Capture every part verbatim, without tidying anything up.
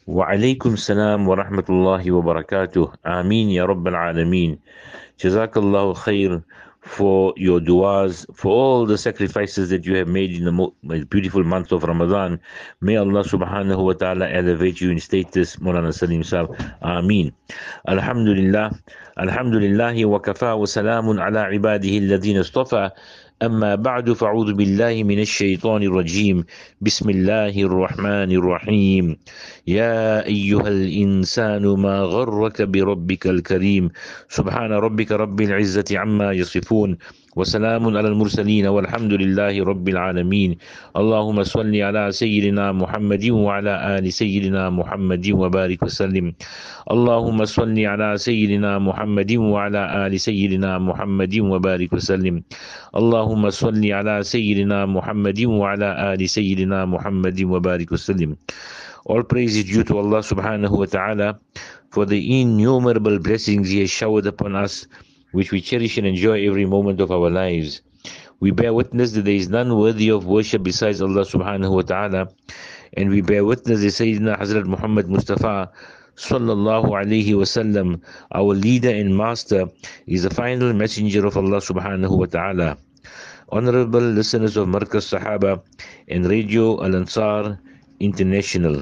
وعليكم السلام ورحمة الله وبركاته. آمين يا رب العالمين. Jazakallahu khair for your du'as, for all the sacrifices that you have made in the mo- beautiful month of Ramadan. May Allah subhanahu wa ta'ala elevate you in status. Mawlana Salim Sahib. Ameen. Alhamdulillah. Alhamdulillahi wa kafa wa salamun ala ibadihi alladhina istafa. أما بعد فأعوذ بالله من الشيطان الرجيم. بسم الله الرحمن الرحيم. يا أيها الإنسان ما غرك بربك الكريم. سبحان ربك رب العزة عما يصفون وسلام على المرسلين والحمد لله رب العالمين. اللهم صل على سيدنا محمد وعلى آل سيدنا محمد وبارك وسلم. اللهم صل على سيدنا محمد وعلى آل سيدنا محمد وبارك وسلم. اللهم صل على سيدنا محمد وعلى آل سيدنا محمد وبارك وسلم. All praise is due to Allah subhanahu wa ta'ala for the innumerable blessings He has showered upon us, which we cherish and enjoy every moment of our lives. We bear witness that there is none worthy of worship besides Allah subhanahu wa ta'ala, and we bear witness that Sayyidina Hazrat Muhammad Mustafa sallallahu alayhi wasallam, our leader and master, is the final messenger of Allah subhanahu wa ta'ala. Honorable listeners of Markaz Sahaba and Radio Al Ansar International,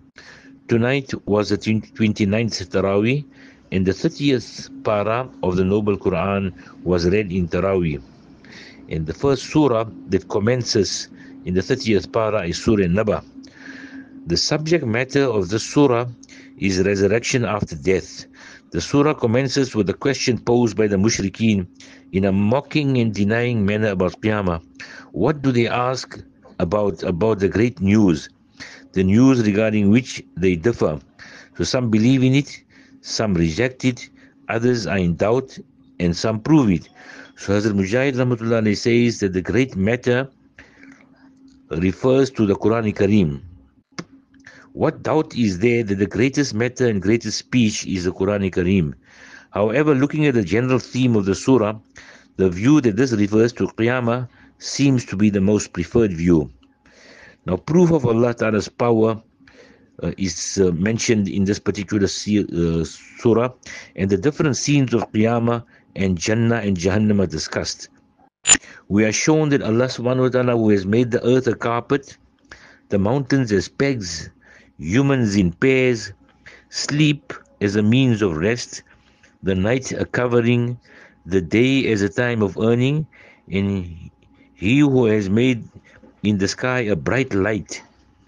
tonight was the twenty-ninth Taraweeh, and the thirtieth para of the Noble Quran was read in Taraweeh. And the first surah that commences in the thirtieth para is Surah Naba. The subject matter of this surah is resurrection after death. The surah commences with a question posed by the mushrikeen in a mocking and denying manner about Qiyamah. What do they ask about, about the great news? The news regarding which they differ. So some believe in it, some reject it, others are in doubt, and some prove it. So Hazrat Mujahid Rahmatullah Alayhi says that the great matter refers to the Quran Kareem. What doubt is there that the greatest matter and greatest speech is the Quran Kareem? However, looking at the general theme of the surah, the view that this refers to Qiyamah seems to be the most preferred view. Now, proof of Allah Ta'ala's power uh, is uh, mentioned in this particular uh, surah, and the different scenes of Qiyamah and Jannah and Jahannam are discussed. We are shown that Allah Subhanahu wa Ta'ala, who has made the earth a carpet, the mountains as pegs, humans in pairs, sleep as a means of rest, the night a covering, the day as a time of earning, and He who has made in the sky a bright light,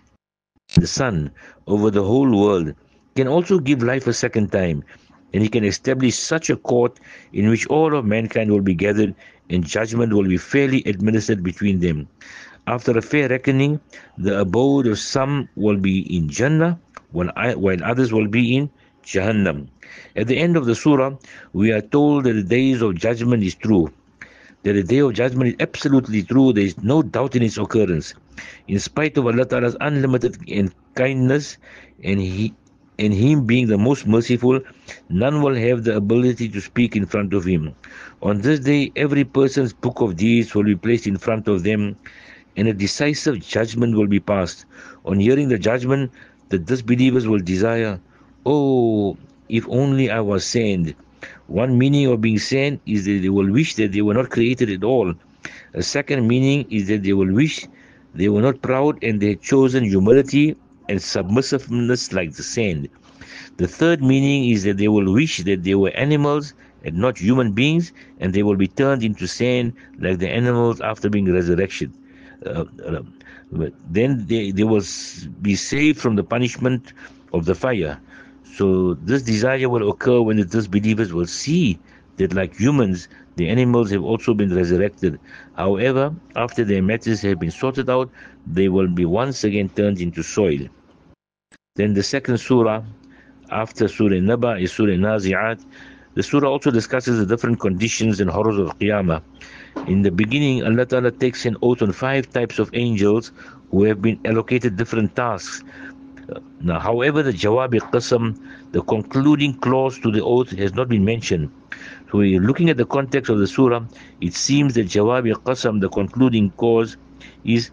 the sun, over the whole world, can also give life a second time, and He can establish such a court in which all of mankind will be gathered, and judgment will be fairly administered between them. After a fair reckoning, the abode of some will be in Jannah, while others will be in Jahannam. At the end of the surah, we are told that the days of judgment is true. That the day of judgment is absolutely true. There is no doubt in its occurrence. In spite of Allah Ta'ala's unlimited kindness and He and Him being the most merciful, none will have the ability to speak in front of Him. On this day, every person's book of deeds will be placed in front of them, and a decisive judgment will be passed. On hearing the judgment, the disbelievers will desire, "Oh, if only I was sent." One meaning of being sent is that they will wish that they were not created at all. A second meaning is that they will wish they were not proud and they had chosen humility and submissiveness like the sand. The third meaning is that they will wish that they were animals and not human beings, and they will be turned into sand like the animals after being resurrected. Uh, uh, then they, they will be saved from the punishment of the fire. So this desire will occur when the disbelievers will see that, like humans, the animals have also been resurrected. However, after their matters have been sorted out, they will be once again turned into soil. Then the second surah after Surah Naba is Surah Nazi'at. The surah also discusses the different conditions and horrors of Qiyamah. In the beginning, Allah Ta'ala takes an oath on five types of angels who have been allocated different tasks. Now, however, the Jawab al-Qasam, the concluding clause to the oath, has not been mentioned. So, we're looking at the context of the surah, it seems that Jawab al-Qasam, the concluding clause, is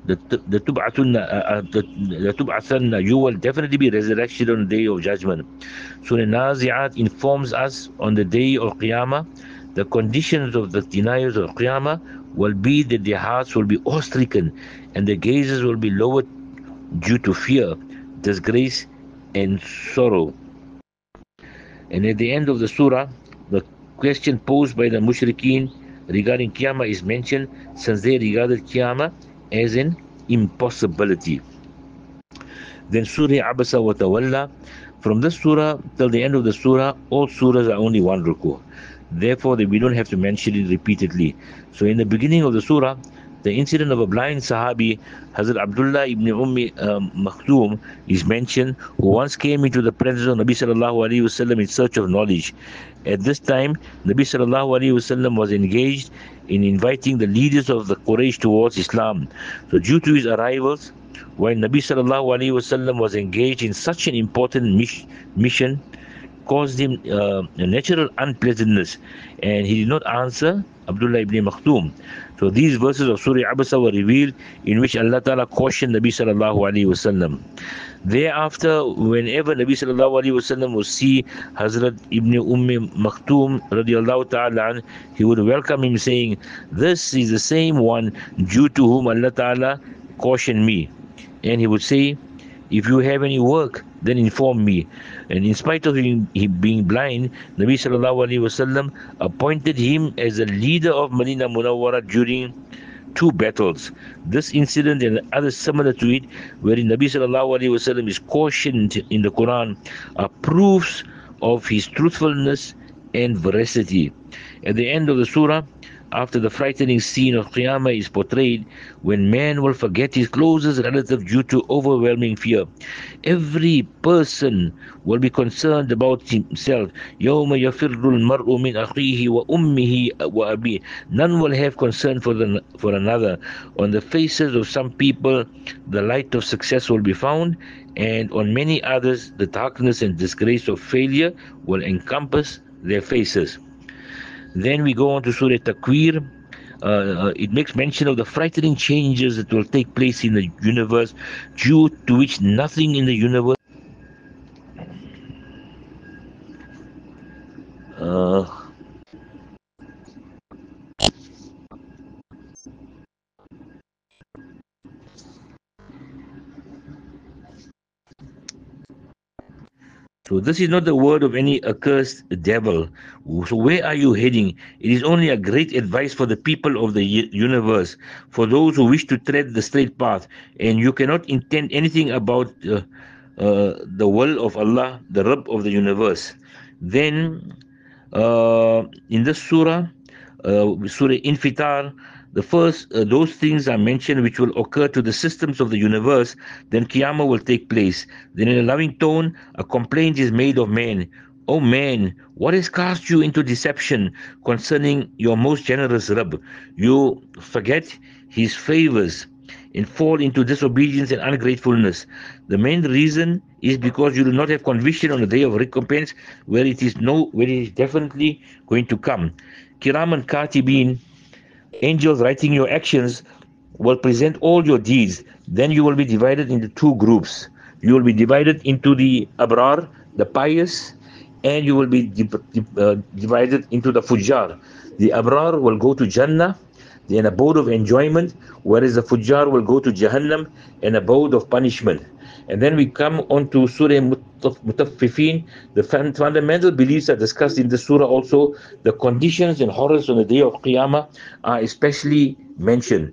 the the tub'athunna, uh, uh, the, the tub'athanna, you will definitely be resurrected on the day of judgment. Surah Nazi'at informs us on the day of Qiyamah, the conditions of the deniers of Qiyamah will be that their hearts will be awe-stricken and their gazes will be lowered due to fear, disgrace, and sorrow. And at the end of the surah, the question posed by the mushrikeen regarding Qiyamah is mentioned, since they regarded Qiyamah as an impossibility. Then Surah Abasa wa Tawalla. From this surah till the end of the surah, all surahs are only one ruku. Therefore, we don't have to mention it repeatedly. So in the beginning of the surah, the incident of a blind Sahabi, Hazrat Abdullah ibn Ummi um, Makhtoom, is mentioned, who once came into the presence of Nabi sallallahu alaihi wasallam in search of knowledge. At this time, Nabi sallallahu alaihi wasallam was engaged in inviting the leaders of the Quraysh towards Islam. So due to his arrivals, while Nabi sallallahu alaihi wasallam was engaged in such an important mission, caused him uh, a natural unpleasantness, and he did not answer Abdullah ibn Makhtoom. So these verses of Surah Abasa were revealed, in which Allah Ta'ala cautioned Nabi sallallahu alaihi wasallam. Thereafter, whenever Nabi sallallahu alaihi wasallam would see Hazrat ibn Umm Makhtoom radiallahu ta'ala, he would welcome him, saying, "This is the same one due to whom Allah Ta'ala cautioned me." And he would say, "If you have any work, then inform me." And in spite of him, he being blind, Nabi sallallahu alaihi wasallam appointed him as a leader of Medina Munawwara during two battles. This incident and others similar to it, wherein Nabi sallallahu alaihi wasallam is cautioned in the Quran, are proofs of his truthfulness and veracity. At the end of the surah, after the frightening scene of Qiyamah is portrayed, when man will forget his closest relative due to overwhelming fear, every person will be concerned about himself. يَوْمَ يَفِرُّ الْمَرْءُ مِنْ أَخِيهِ وَأُمِّهِ وَأَبِيهِ. None will have concern for the for another. On the faces of some people, the light of success will be found, and on many others, the darkness and disgrace of failure will encompass their faces. Then we go on to Surah Takwir. Uh, uh, it makes mention of the frightening changes that will take place in the universe, due to which nothing in the universe uh, So this is not the word of any accursed devil. So where are you heading? It is only a great advice for the people of the universe, for those who wish to tread the straight path, and you cannot intend anything about uh, uh, the will of Allah, the Rabb of the universe. Then uh, in this surah, uh, Surah Infitar, the first, uh, those things are mentioned which will occur to the systems of the universe. Then Qiyamah will take place. Then in a loving tone, a complaint is made of man. "O man, what has cast you into deception concerning your most generous Rabb? You forget his favors and fall into disobedience and ungratefulness. The main reason is because you do not have conviction on the day of recompense, where it is no, where it is definitely going to come. Kiraman Katibin, angels writing your actions, will present all your deeds. Then you will be divided into two groups. You will be divided into the Abrar, the pious, and you will be di- di- uh, divided into the Fujjar. The Abrar will go to Jannah, an abode of enjoyment, whereas the Fujjar will go to Jahannam, an abode of punishment. And then we come on to Surah Mutaffifin. The fundamental beliefs are discussed in the surah also. The conditions and horrors on the day of Qiyamah are especially mentioned.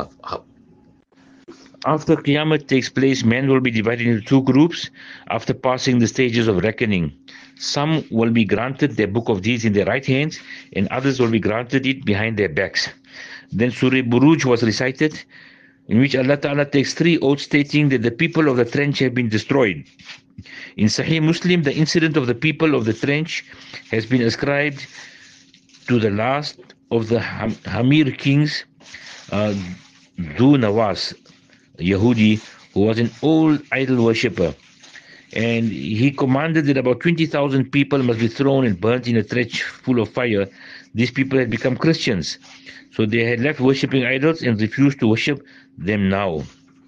After Qiyamah takes place, men will be divided into two groups after passing the stages of reckoning. Some will be granted their book of deeds in their right hands, and others will be granted it behind their backs. Then Surah Buruj was recited, in which Allah Ta'ala takes three oaths stating that the people of the trench have been destroyed. In Sahih Muslim, the incident of the people of the trench has been ascribed to the last of the Ham- Hamir kings, uh, Dhu Nawas, Yahudi, who was an old idol worshipper. And he commanded that about twenty thousand people must be thrown and burnt in a trench full of fire. these people had become Christians. So they had left worshipping idols and refused to worship them now.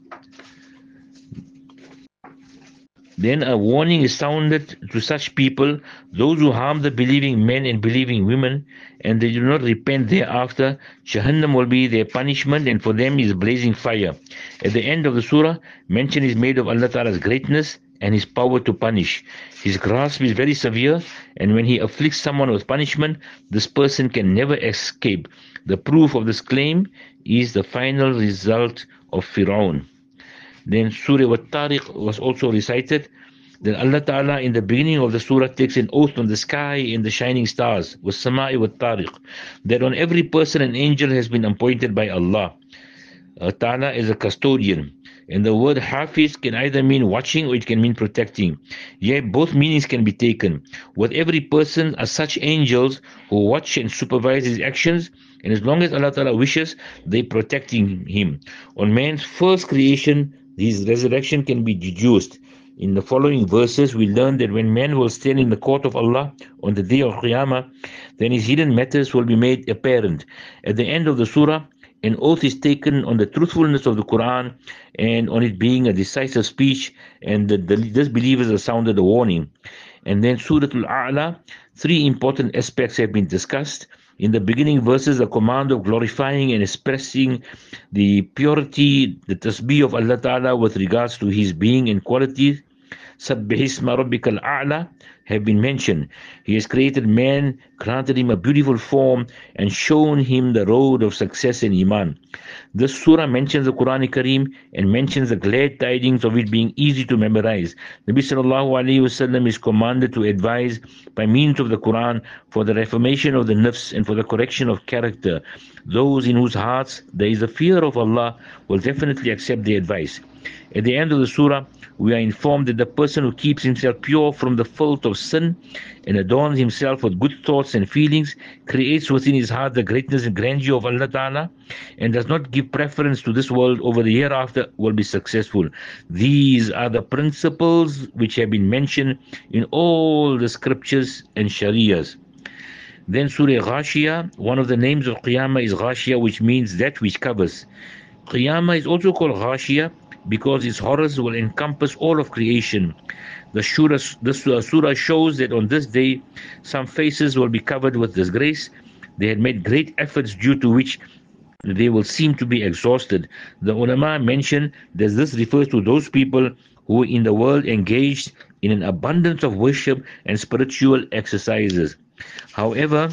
Then a warning is sounded to such people, those who harm the believing men and believing women, and they do not repent thereafter, Jahannam will be their punishment, and for them is blazing fire. At the end of the surah, mention is made of Allah Ta'ala's greatness and His power to punish. His grasp is very severe, and when He afflicts someone with punishment, this person can never escape. The proof of this claim is the final result of Fir'aun. Then Surah Wat-Tariq was also recited. Then Allah Ta'ala in the beginning of the surah takes an oath on the sky and the shining stars, was-Sama'i Wat-Tariq, that on every person an angel has been appointed by Allah. Uh, Ta'ala is a custodian. And the word Hafiz can either mean watching or it can mean protecting. Yet both meanings can be taken. With every person are such angels who watch and supervise his actions, and as long as Allah Ta'ala wishes, they protecting him. On man's first creation, his resurrection can be deduced. In the following verses, we learn that when man will stand in the court of Allah on the day of Qiyamah, then his hidden matters will be made apparent. At the end of the surah, an oath is taken on the truthfulness of the Quran and on it being a decisive speech, and the, the disbelievers are sounded a warning. And then Surah Al-A'la, three important aspects have been discussed. In the beginning verses, the command of glorifying and expressing the purity, the tasbih of Allah Ta'ala with regards to His being and qualities, Sabbih isma rabbikal a'la, have been mentioned. He has created man, granted him a beautiful form, and shown him the road of success and iman. This surah mentions the Quran Kareem and mentions the glad tidings of it being easy to memorize. Nabi sallallahu alayhi wasallam is commanded to advise by means of the Quran for the reformation of the nafs and for the correction of character. Those in whose hearts there is a fear of Allah will definitely accept the advice. At the end of the surah, we are informed that the person who keeps himself pure from the filth of sin and adorns himself with good thoughts and feelings, creates within his heart the greatness and grandeur of Allah Ta'ala, and does not give preference to this world over the hereafter, will be successful. These are the principles which have been mentioned in all the scriptures and shariahs. Then Surah Ghashiyah, one of the names of Qiyamah is Ghashiyah, which means that which covers. Qiyamah is also called Ghashiyah because its horrors will encompass all of creation. The surah, this surah shows that on this day, some faces will be covered with disgrace. They had made great efforts due to which they will seem to be exhausted. The ulama mention that this refers to those people who in the world engaged in an abundance of worship and spiritual exercises. However,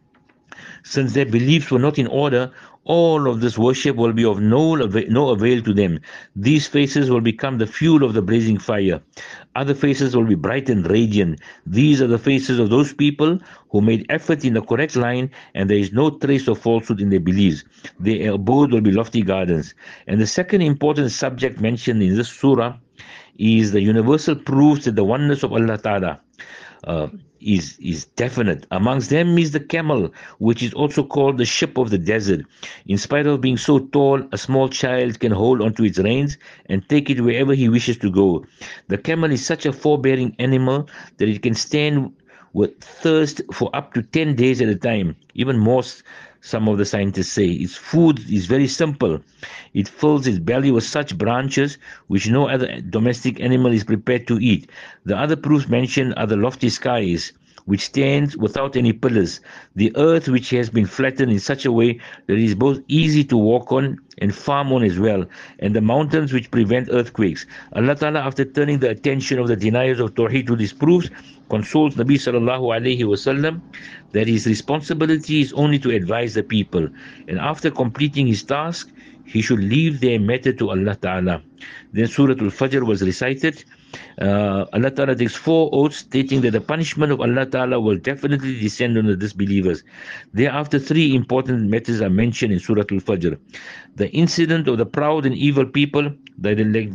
since their beliefs were not in order, all of this worship will be of no avail, no avail to them. These faces will become the fuel of the blazing fire. Other faces will be bright and radiant. These are the faces of those people who made effort in the correct line, and there is no trace of falsehood in their beliefs. Their abode will be lofty gardens. And the second important subject mentioned in this surah is the universal proofs that the oneness of Allah Ta'ala uh, is is definite. Amongst them is the camel, which is also called the ship of the desert. In spite of being so tall, a small child can hold onto its reins and take it wherever he wishes to go. The camel is such a forbearing animal that it can stand with thirst for up to ten days at a time. Even more, some of the scientists say. Its food is very simple. It fills its belly with such branches which no other domestic animal is prepared to eat. The other proofs mentioned are the lofty skies, which stands without any pillars, the earth which has been flattened in such a way that it is both easy to walk on and farm on as well, and the mountains which prevent earthquakes. Allah Ta'ala, after turning the attention of the deniers of Tawheed to these proofs, consoles Nabi sallallahu alayhi wasallam that his responsibility is only to advise the people, and after completing his task, he should leave their matter to Allah Ta'ala. Then Surah Al-Fajr was recited. Uh, Allah Ta'ala takes four oaths stating that the punishment of Allah Ta'ala will definitely descend on the disbelievers. Thereafter, three important matters are mentioned in Surah Al-Fajr. The incident of the proud and evil people, that elect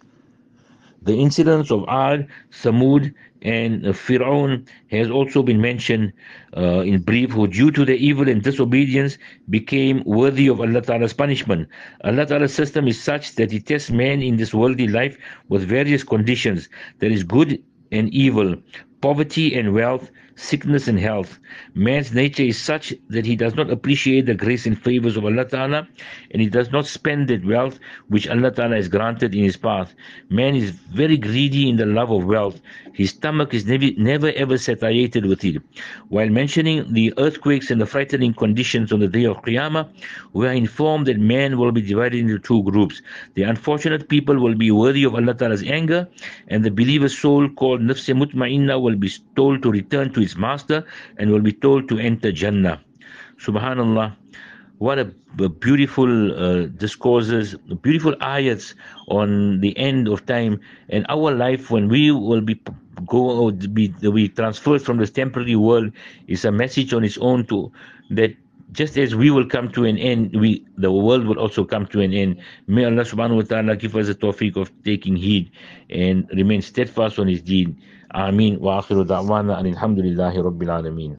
the incidents of Ad, Samud, and uh, Fir'aun has also been mentioned uh, in brief, who due to their evil and disobedience became worthy of Allah Ta'ala's punishment. Allah Ta'ala's system is such that He tests man in this worldly life with various conditions. There is good and evil, poverty and wealth, sickness and health. Man's nature is such that he does not appreciate the grace and favors of Allah Ta'ala, and he does not spend that wealth which Allah Ta'ala has granted in his path. Man is very greedy in the love of wealth. His stomach is never, never ever satiated with it. While mentioning the earthquakes and the frightening conditions on the day of Qiyamah, we are informed that man will be divided into two groups. The unfortunate people will be worthy of Allah Ta'ala's anger, and the believer's soul called Nafs Mutma'inna will be told to return to its master and will be told to enter Jannah. Subhanallah. What a, a beautiful uh, discourses, beautiful ayats on the end of time and our life when we will be go be be transferred from this temporary world is a message on its own to that just as we will come to an end, we the world will also come to an end. May Allah subhanahu wa ta'ala give us the tawfiq of taking heed and remain steadfast on his deed. Ameen wa akhiru da'wana and alhamdulillahi rabbil alameen.